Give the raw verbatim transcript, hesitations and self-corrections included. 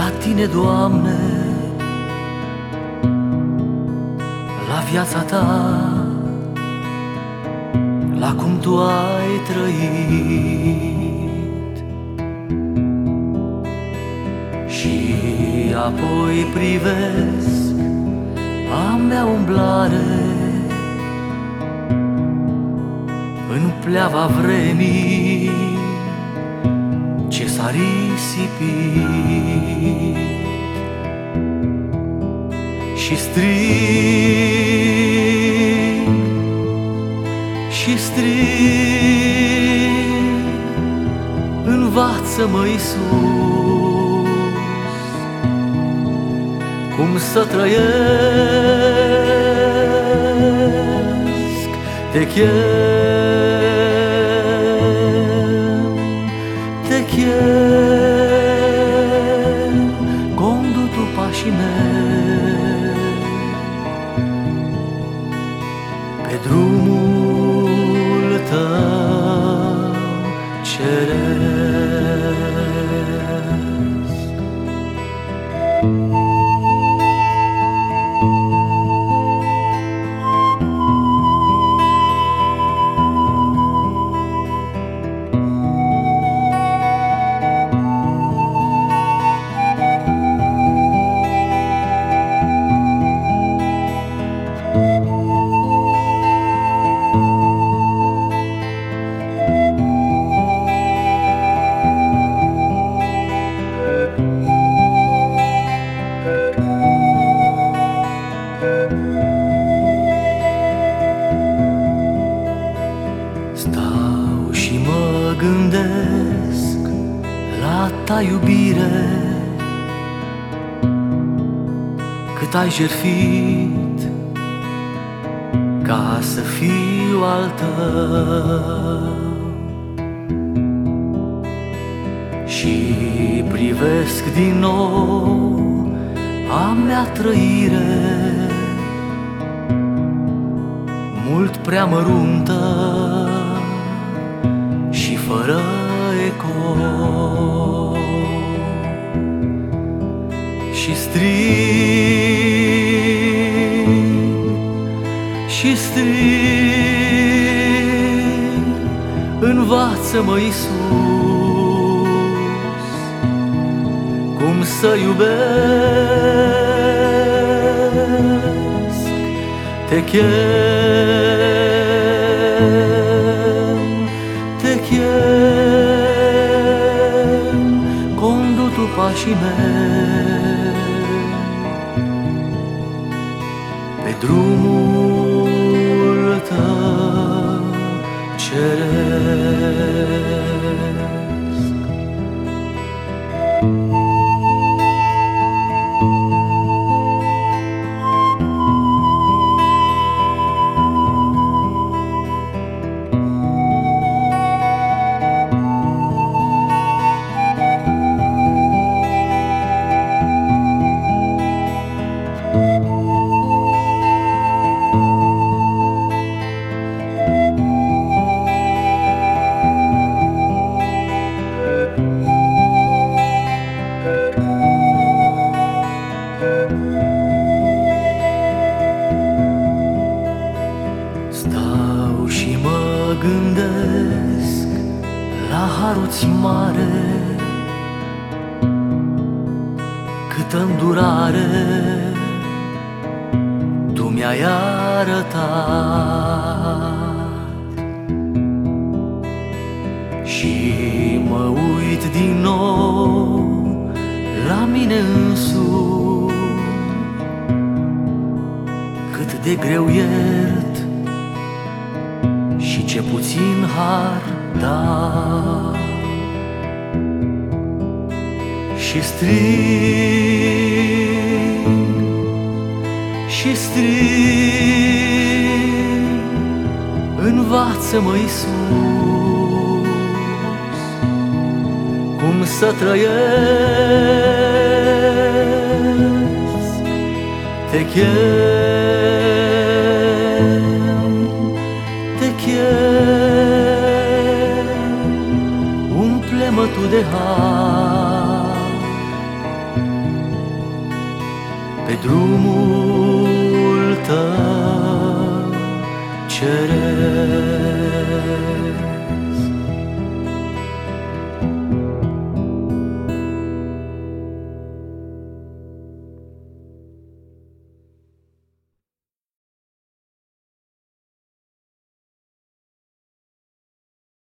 la Tine, Doamne, la viața Ta, la cum Tu ai trăit. Și apoi privesc a mea umblare în pleava vremii ce s-a risipit. Și strig, și strig, învață-mă, Iisus, cum să trăiesc. Te chem, te chem, condu Tu pașii mei pe drumul Tău ceresc. Stau și mă gândesc la Ta iubire, cât ai jertfit ca să fiu al Tău. Și privesc din nou a mea trăire, mult prea măruntă și fără eco. Și strig, și strig, învață-mă, Iisus, cum să iubesc. Te chem, te chem, condu Tu pașii mei pe drumul Tău ceresc. Stau și mă gândesc la harul-ți mare, câtă îndurare Tu mi-ai arătat. Și mă uit din nou la mine însumi, cât de greu iert și ce puțin har da. Și strig, și strig, învață-mă, Iisus, cum să trăiesc. Te chem, te chem, umple-mă Tu de har pe drumul tău ceresc.